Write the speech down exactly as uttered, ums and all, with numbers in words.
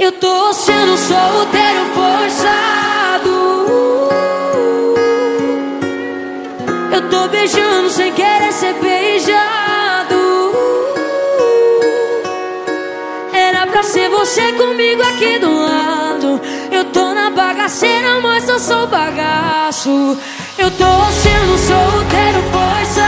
Eu tô sendo solteiro forçado. Eu tô beijando sem querer ser beijado. Era pra ser você comigo aqui do lado. Eu tô na bagaceira, mas eu sou bagaço. Eu tô sendo solteiro forçado.